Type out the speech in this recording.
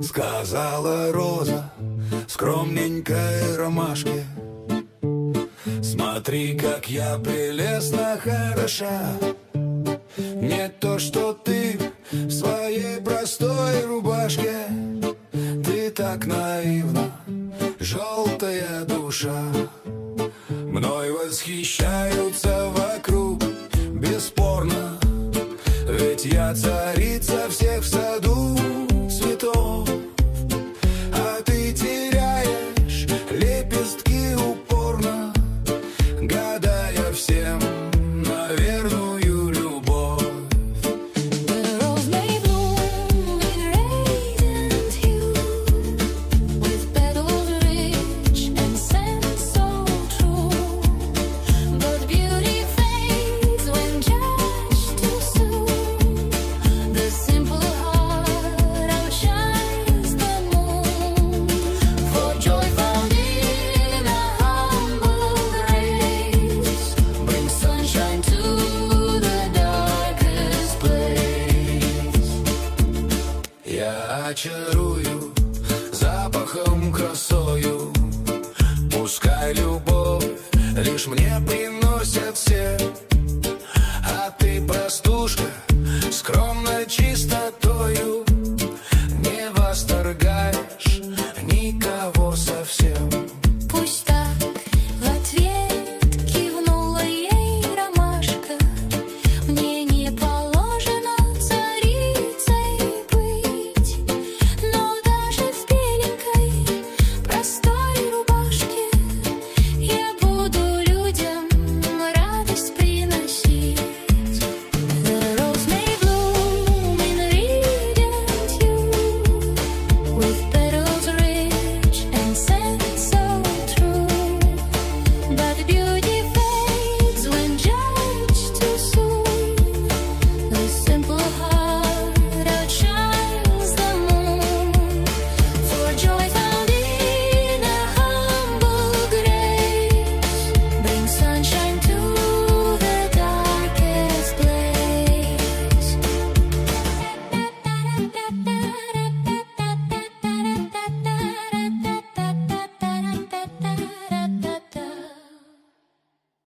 Сказала роза скромненькой ромашке: смотри, как я прелестно хороша. Не то, что ты в своей простой рубашке. Ты так наивна, желтая душа. Мной восхищаются вокруг, бесспорно, ведь я царица всех в саду цветов. А ты теряешь лепестки упорно, гадая всем на верную любовь. Я очарую запахом красою, пускай любовь лишь мне приятна.